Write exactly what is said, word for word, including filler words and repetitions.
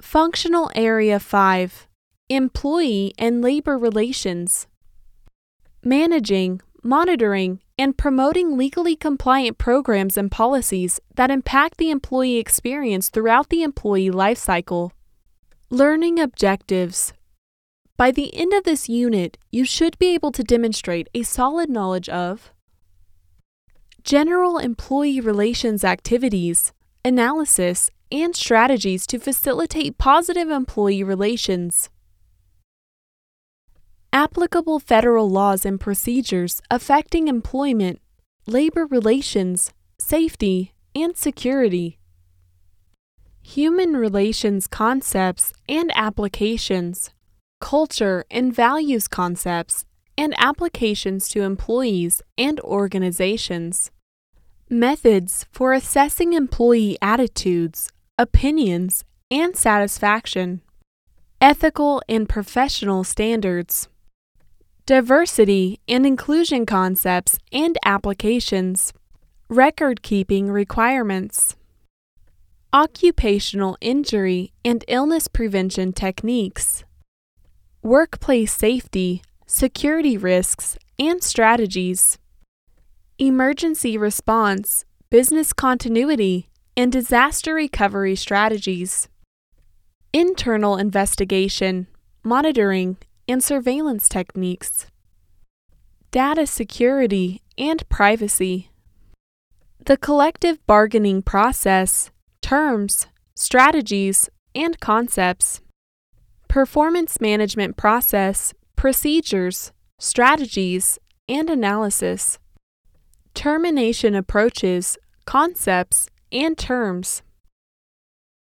Functional Area five, Employee and Labor Relations. Managing, monitoring, and promoting legally compliant programs and policies that impact the employee experience throughout the employee lifecycle. Learning objectives. By the end of this unit, you should be able to demonstrate a solid knowledge of general employee relations activities, analysis, and strategies to facilitate positive employee relations. Applicable federal laws and procedures affecting employment, labor relations, safety, and security. Human relations concepts and applications, culture and values concepts, and applications to employees and organizations. Methods for assessing employee attitudes, opinions, and satisfaction. Ethical and professional standards. Diversity and inclusion concepts and applications. Record-keeping requirements. Occupational injury and illness prevention techniques. Workplace safety, security risks, and strategies. Emergency response, business continuity, and disaster recovery strategies. Internal investigation, monitoring, and surveillance techniques. Data security and privacy. The collective bargaining process, terms, strategies, and concepts. Performance management process, procedures, strategies, and analysis. Termination approaches, concepts, and terms.